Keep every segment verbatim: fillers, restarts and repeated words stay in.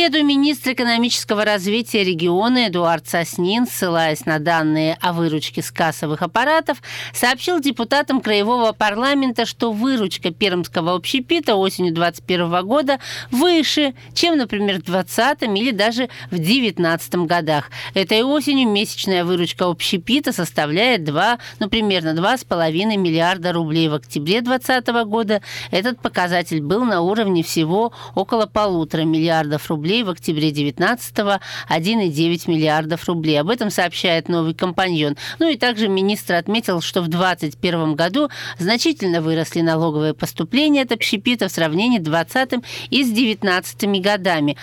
среду министр экономического развития региона Эдуард Соснин, ссылаясь на данные о выручке с кассовых аппаратов, сообщил депутатам Краевого парламента, что выручка Пермского общепита осенью двадцать первого года выше, чем, например, в двадцатом или даже в девятнадцатом годах. Этой осенью месячная выручка общепита составляет два, ну, примерно два с половиной миллиарда рублей. В октябре двадцатого года этот показатель был на уровне всего около полутора миллиардов рублей, в октябре девятнадцатого один и девять миллиардов рублей. Об этом сообщает «Новый компаньон». Ну и также министр отметил, что в двадцать первом году значительно выросли налоговые поступления от общепита в сравнении с двадцатым и с девятнадцатыми годами.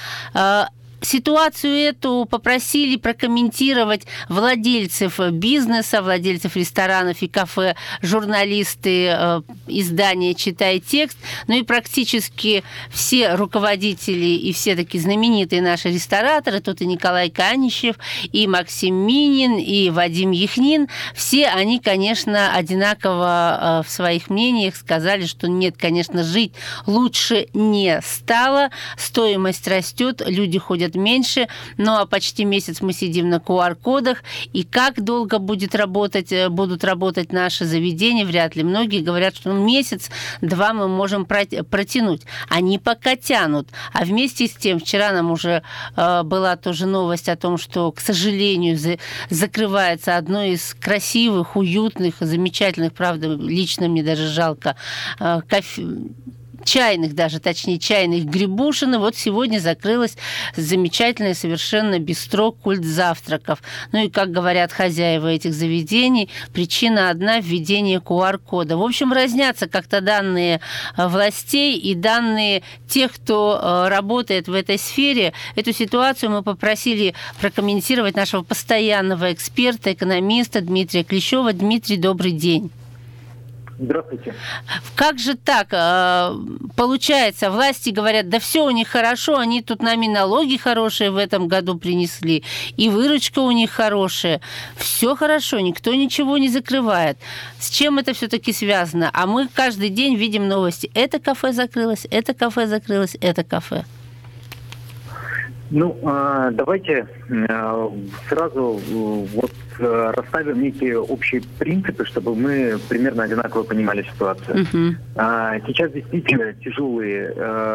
Ситуацию эту попросили прокомментировать владельцев бизнеса, владельцев ресторанов и кафе, журналисты э, издания «Читай текст». Ну и практически все руководители и все такие знаменитые наши рестораторы, тут и Николай Канищев, и Максим Минин, и Вадим Яхнин, все они, конечно, одинаково э, в своих мнениях сказали, что нет, конечно, жить лучше не стало, стоимость растет, люди ходят меньше, ну а почти месяц мы сидим на ку ар кодах, и как долго будет работать, будут работать наши заведения, вряд ли. Многие говорят, что месяц-два мы можем протянуть. Они пока тянут. А вместе с тем, вчера нам уже э, была тоже новость о том, что, к сожалению, за, закрывается одно из красивых, уютных, замечательных, правда, лично мне даже жалко, э, кофе... чайных даже, точнее, чайных Грибушин. И вот сегодня закрылась замечательное совершенно бистро «Культ завтраков». Ну и, как говорят хозяева этих заведений, причина одна – введение ку ар кода. В общем, разнятся как-то данные властей и данные тех, кто работает в этой сфере. Эту ситуацию мы попросили прокомментировать нашего постоянного эксперта, экономиста Дмитрия Клещева. Дмитрий, добрый день. Здравствуйте. Как же так? Получается, власти говорят, да все у них хорошо, они тут нами налоги хорошие в этом году принесли, и выручка у них хорошая. Все хорошо, никто ничего не закрывает. С чем это все-таки связано? А мы каждый день видим новости. Это кафе закрылось, это кафе закрылось, это кафе. Ну, давайте сразу вот расставим некие общие принципы, чтобы мы примерно одинаково понимали ситуацию. Uh-huh. Сейчас действительно тяжелый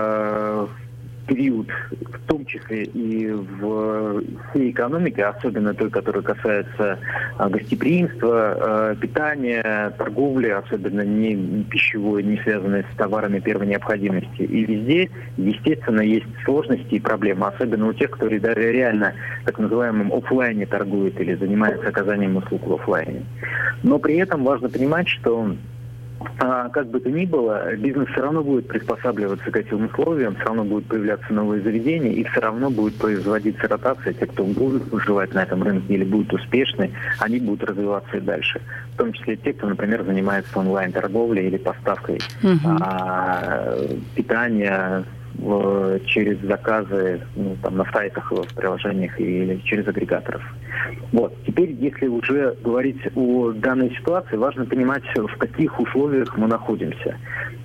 период, в том числе и в всей экономике, особенно той, которая касается гостеприимства, питания, торговли, особенно не пищевой, не связанной с товарами первой необходимости. И везде, естественно, есть сложности и проблемы, особенно у тех, кто реально так называемым офлайне торгует или занимается оказанием услуг в офлайне. Но при этом важно понимать, что А, как бы то ни было, бизнес все равно будет приспосабливаться к этим условиям, все равно будут появляться новые заведения, и все равно будет производиться ротация. Те, кто будут выживать на этом рынке или будут успешны, они будут развиваться и дальше. В том числе те, кто, например, занимается онлайн-торговлей или поставкой uh-huh. а, питания в, через заказы ну, там, на сайтах, в приложениях или через агрегаторов. Вот. Теперь, если уже говорить о данной ситуации, важно понимать, в каких условиях мы находимся.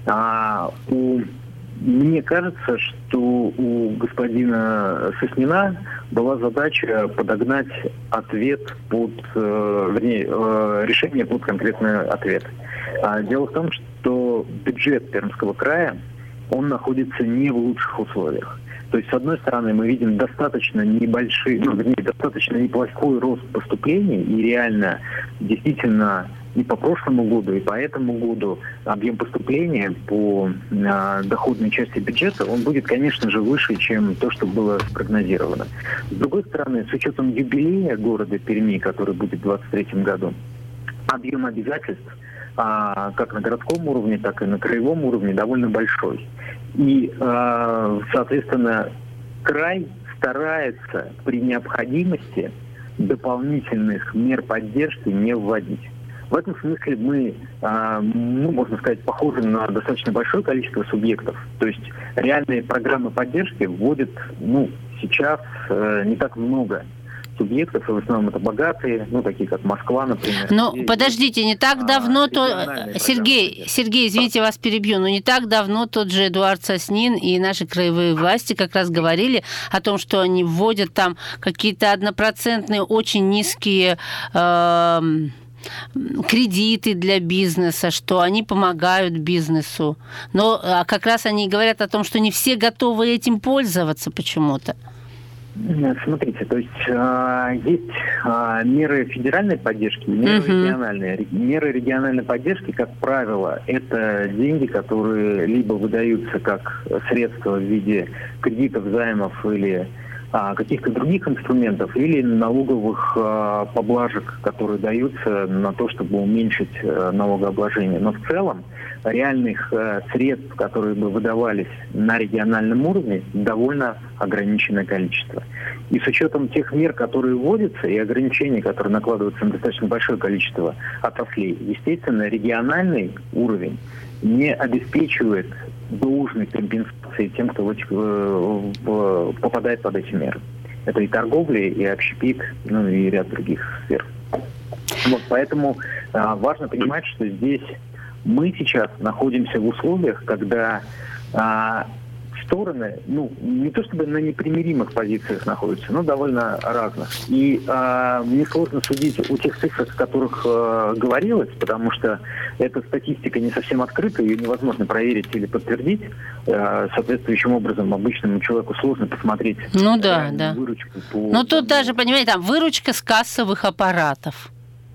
А, у, мне кажется, что у господина Соснина была задача подогнать ответ под, э, вернее, э, решение под конкретный ответ. А, дело в том, что бюджет Пермского края, он находится не в лучших условиях. То есть, с одной стороны, мы видим достаточно небольшой, ну, вернее, достаточно неплохой рост поступлений, и реально, действительно, и по прошлому году, и по этому году объем поступления по э, доходной части бюджета, он будет, конечно же, выше, чем то, что было спрогнозировано. С другой стороны, с учетом юбилея города Перми, который будет в двадцать третьем году, объем обязательств, а, как на городском уровне, так и на краевом уровне, довольно большой. И, а, соответственно, край старается при необходимости дополнительных мер поддержки не вводить. В этом смысле мы, а, ну, можно сказать, похожи на достаточно большое количество субъектов. То есть реальные программы поддержки вводят, ну, сейчас э, не так много. субъектов, и в основном это богатые, ну, такие как Москва, например. Ну, подождите, не так давно... А, то... Сергей, Сергей, извините, вас перебью, но не так давно тот же Эдуард Соснин и наши краевые власти как раз говорили о том, что они вводят там какие-то однопроцентные, очень низкие... Э- кредиты для бизнеса, что они помогают бизнесу. Но как раз они говорят о том, что не все готовы этим пользоваться почему-то. Смотрите, то есть э, есть э, меры федеральной поддержки, меры uh-huh. региональные. Меры региональной поддержки, как правило, это деньги, которые либо выдаются как средства в виде кредитов, займов или а, каких-то других инструментов, или налоговых а, поблажек, которые даются на то, чтобы уменьшить а, налогообложение. Но в целом реальных а, средств, которые бы выдавались на региональном уровне, довольно ограниченное количество. И с учетом тех мер, которые вводятся, и ограничений, которые накладываются на достаточно большое количество отраслей, естественно, региональный уровень не обеспечивает должной компенсации тем, кто попадает под эти меры. Это и торговля, и общепит, ну и ряд других сфер. Вот, поэтому а, важно понимать, что здесь мы сейчас находимся в условиях, когда а, стороны, ну, не то чтобы на непримиримых позициях находятся, но довольно разных. И э, мне сложно судить о тех цифрах, о которых э, говорилось, потому что эта статистика не совсем открыта, ее невозможно проверить или подтвердить. Э, соответствующим образом обычному человеку сложно посмотреть ну, да, да. выручку. По, ну, тут там, даже, понимаете, там выручка с кассовых аппаратов.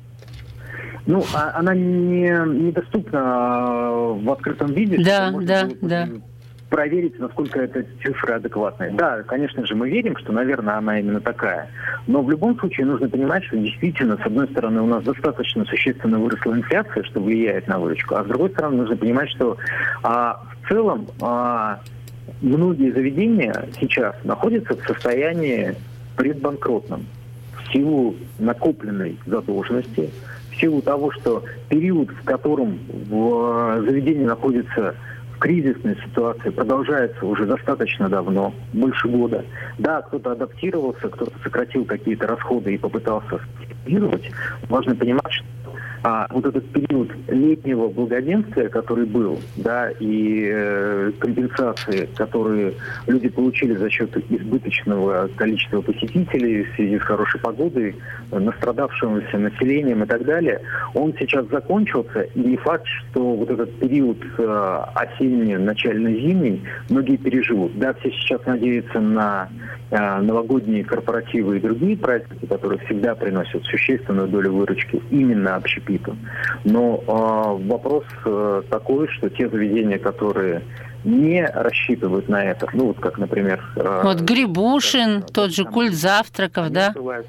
Ну, она не, недоступна в открытом виде. Да, да, да. Проверить, насколько эта цифра адекватная. Да, конечно же, мы верим, что, наверное, она именно такая. Но в любом случае нужно понимать, что действительно, с одной стороны, у нас достаточно существенно выросла инфляция, что влияет на выручку, а с другой стороны, нужно понимать, что а, в целом а, многие заведения сейчас находятся в состоянии предбанкротном в силу накопленной задолженности, в силу того, что период, в котором в заведении находится кризисная ситуация, продолжается уже достаточно давно, больше года. Да, кто-то адаптировался, кто-то сократил какие-то расходы и попытался стимулировать. Важно понимать, что а, вот этот период летнего благоденствия, который был, да, и э, компенсации, которые люди получили за счет избыточного количества посетителей в связи с хорошей погодой, настрадавшимся населением и так далее, он сейчас закончился, и не факт, что вот этот период э, осенний, начально-зимний многие переживут. Да, все сейчас надеются на э, новогодние корпоративы и другие праздники, которые всегда приносят существенную долю выручки именно общепиту. Но э, вопрос э, такой, что те заведения, которые не рассчитывают на это, ну вот как, например... Э, вот Грибушин, как, тот же культ завтраков, да? Открываются.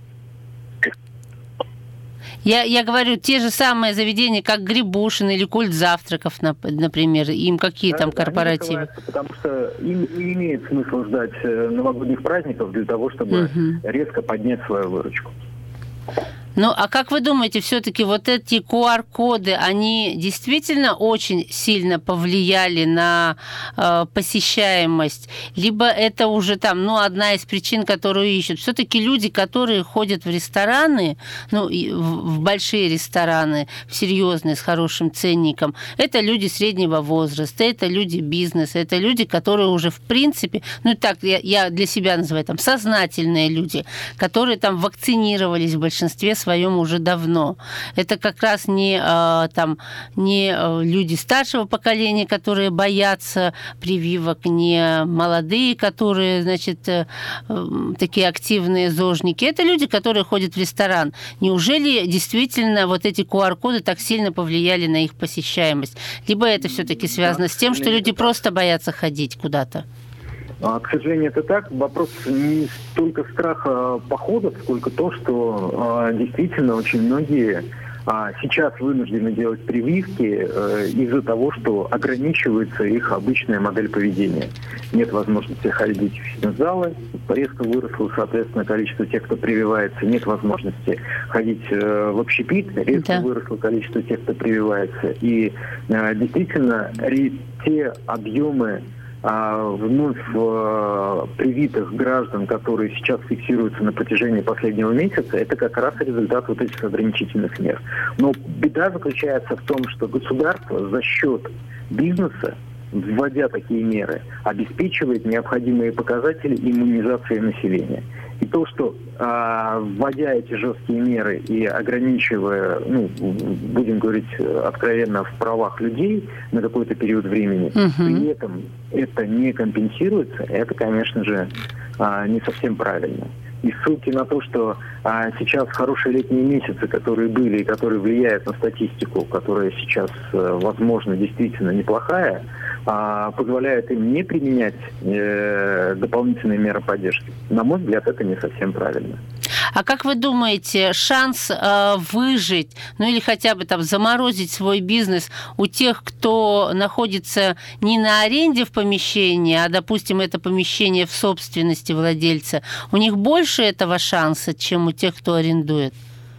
Я, я говорю, те же самые заведения, как Грибушин или культ завтраков, например, им какие да, там да, корпоративы? Потому что им не имеет смысла ждать новогодних праздников для того, чтобы угу. резко поднять свою выручку. Ну, а как вы думаете, все-таки вот эти ку ар-коды, они действительно очень сильно повлияли на э, посещаемость? Либо это уже там, ну, одна из причин, которую ищут? Все-таки люди, которые ходят в рестораны, ну, в, в большие рестораны, в серьезные, с хорошим ценником, это люди среднего возраста, это люди бизнеса, это люди, которые уже, в принципе, ну, так я, я для себя называю, там, сознательные люди, которые там вакцинировались в большинстве своем своем уже давно. Это как раз не, там, не люди старшего поколения, которые боятся прививок, не молодые, которые, значит, такие активные зожники. Это люди, которые ходят в ресторан. Неужели действительно вот эти ку ар-коды так сильно повлияли на их посещаемость? Либо это все-таки связано с тем, что люди просто боятся ходить куда-то? К сожалению, это так. Вопрос не столько страха походов, сколько то, что действительно очень многие сейчас вынуждены делать прививки из-за того, что ограничивается их обычная модель поведения. Нет возможности ходить в фитнес-залы, резко выросло, соответственно, количество тех, кто прививается. Нет возможности ходить в общепит, резко да. выросло количество тех, кто прививается. И действительно, те объемы а, вновь а, привитых граждан, которые сейчас фиксируются на протяжении последнего месяца, это как раз результат вот этих ограничительных мер. Но беда заключается в том, что государство за счет бизнеса, вводя такие меры, обеспечивает необходимые показатели иммунизации населения. И то, что а, вводя эти жесткие меры и ограничивая, ну, будем говорить откровенно, в правах людей на какой-то период времени, угу. при этом это не компенсируется, это, конечно же, а, не совсем правильно. И ссылки на то, что а, сейчас хорошие летние месяцы, которые были и которые влияют на статистику, которая сейчас, возможно, действительно неплохая, а, позволяют им не применять э, дополнительные меры поддержки. На мой взгляд, это не совсем правильно. А как вы думаете, шанс э, выжить, ну или хотя бы там заморозить свой бизнес у тех, кто находится не на аренде в помещении, а, допустим, это помещение в собственности владельца, у них больше этого шанса, чем у тех, кто арендует?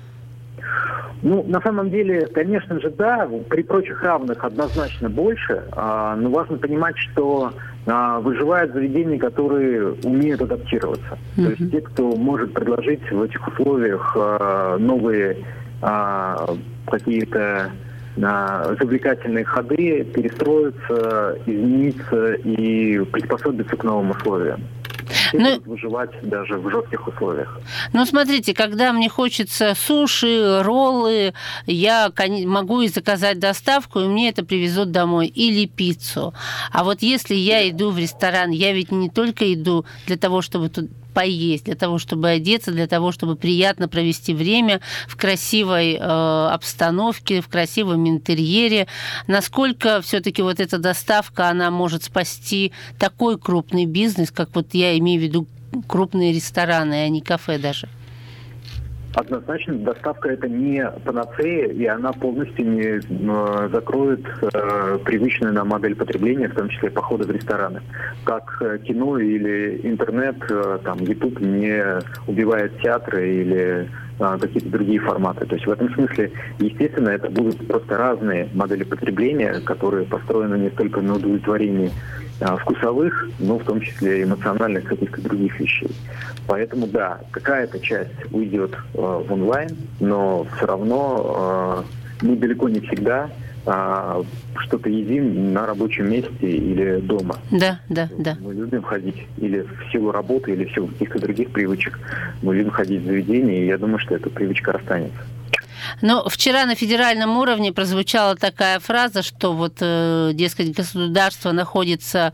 Ну, на самом деле, конечно же, да, при прочих равных однозначно больше, а, но важно понимать, что а, выживают заведения, которые умеют адаптироваться. Mm-hmm. То есть те, кто может предложить в этих условиях а, новые а, какие-то а, завлекательные ходы, перестроиться, измениться и приспособиться к новым условиям. Все ну, будут выживать даже в жестких условиях. Ну, смотрите, когда мне хочется суши, роллы, я могу и заказать доставку, и мне это привезут домой. Или пиццу. А вот если я иду в ресторан, я ведь не только иду для того, чтобы тут поесть, для того, чтобы одеться, для того, чтобы приятно провести время в красивой э, обстановке, в красивом интерьере. Насколько все-таки вот эта доставка, она может спасти такой крупный бизнес, как вот я имею в виду крупные рестораны, а не кафе даже? Однозначно, доставка это не панацея, и она полностью не э, закроет э, привычную нам модель потребления, в том числе походы в рестораны. Как э, кино или интернет, э, там, YouTube не убивает театры или э, какие-то другие форматы. То есть в этом смысле, естественно, это будут просто разные модели потребления, которые построены не только на удовлетворении вкусовых, но в том числе эмоциональных каких-то других вещей. Поэтому, да, какая-то часть уйдет э, в онлайн, но все равно э, мы далеко не всегда э, что-то едим на рабочем месте или дома. Да, да, да. Мы любим ходить или в силу работы, или в силу каких-то других привычек. Мы любим ходить в заведения, и я думаю, что эта привычка останется. Но вчера на федеральном уровне прозвучала такая фраза, что вот, дескать, государство находится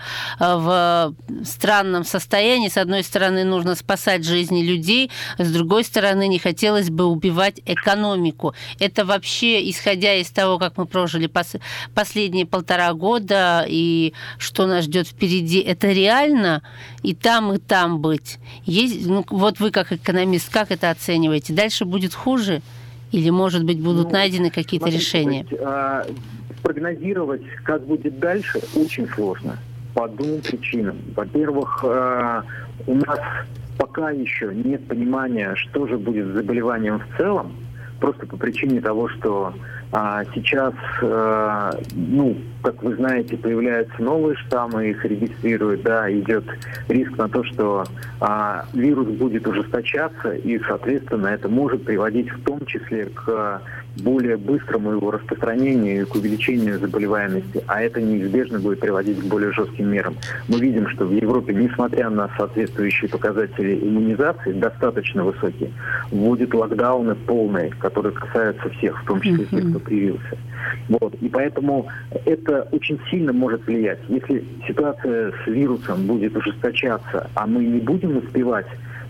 в странном состоянии. С одной стороны, нужно спасать жизни людей, с другой стороны, не хотелось бы убивать экономику. Это вообще, исходя из того, как мы прожили пос- последние полтора года и что нас ждет впереди, это реально и там, и там быть? Есть, ну, вот вы как экономист, как это оцениваете? Дальше будет хуже? Или, может быть, будут ну, найдены какие-то смотрите, решения? Есть, а, прогнозировать, как будет дальше, очень сложно. По двум причинам. Во-первых, а, у нас пока еще нет понимания, что же будет с заболеванием в целом. Просто по причине того, что а, сейчас, а, ну, как вы знаете, появляются новые штаммы, их регистрируют, да, идет риск на то, что а, вирус будет ужесточаться, и, соответственно, это может приводить в том числе к более быстрому его распространению и к увеличению заболеваемости, а это неизбежно будет приводить к более жестким мерам. Мы видим, что в Европе, несмотря на соответствующие показатели иммунизации, достаточно высокие, вводят локдауны полные, которые касаются всех, в том числе тех, кто привился. Вот. И поэтому это очень сильно может влиять. Если ситуация с вирусом будет ужесточаться, а мы не будем успевать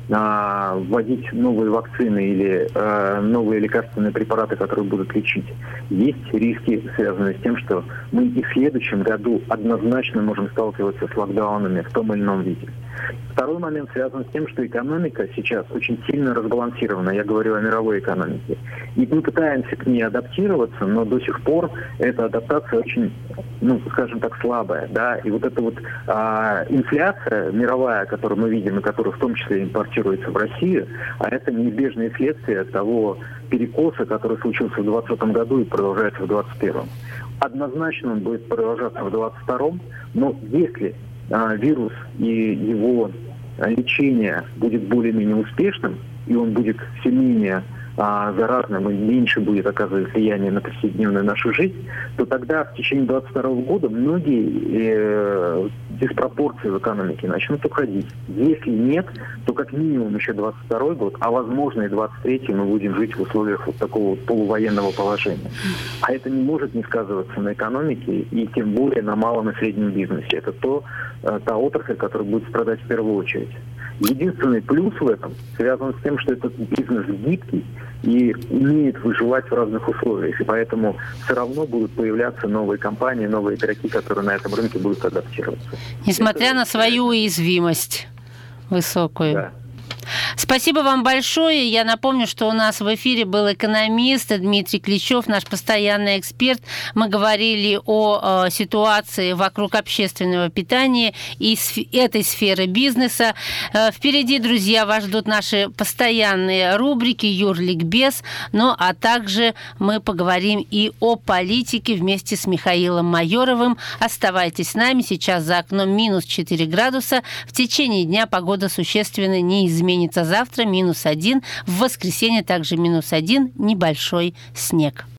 а, вводить новые вакцины или а, новые лекарственные препараты, которые будут лечить, есть риски, связанные с тем, что мы и в следующем году однозначно можем сталкиваться с локдаунами в том или ином виде. Второй момент связан с тем, что экономика сейчас очень сильно разбалансирована. Я говорю о мировой экономике. И мы пытаемся к ней адаптироваться, но до сих пор эта адаптация очень, ну, скажем так, слабая. Да? И вот эта вот а, инфляция мировая, которую мы видим, и которая в том числе импортируется в Россию, а это неизбежное следствие того перекоса, который случился в двадцатом году и продолжается в двадцать первом. Однозначно он будет продолжаться в двадцать втором, но если э, вирус и его лечение будет более-менее успешным, и он будет все менее а, заразным и меньше будет оказывать влияние на повседневную нашу жизнь, то тогда в течение двадцать второго года многие э, диспропорции в экономике начнут уходить. Если нет, то как минимум еще двадцать второй год, а возможно и двадцать третий мы будем жить в условиях вот такого вот полувоенного положения. А это не может не сказываться на экономике и тем более на малом и среднем бизнесе. Это то, э, та отрасль, которая будет страдать в первую очередь. Единственный плюс в этом связан с тем, что этот бизнес гибкий и умеет выживать в разных условиях. И поэтому все равно будут появляться новые компании, новые игроки, которые на этом рынке будут адаптироваться. Несмотря это, на свою уязвимость высокую. Да. Спасибо вам большое. Я напомню, что у нас в эфире был экономист Дмитрий Кличев, наш постоянный эксперт. Мы говорили о э, ситуации вокруг общественного питания и сф- этой сферы бизнеса. Э, впереди, друзья, вас ждут наши постоянные рубрики «Юрликбез», ну а также мы поговорим и о политике вместе с Михаилом Майоровым. Оставайтесь с нами. Сейчас за окном минус четыре градуса. В течение дня погода существенно не изменится. Завтра минус один, в воскресенье также минус один, небольшой снег.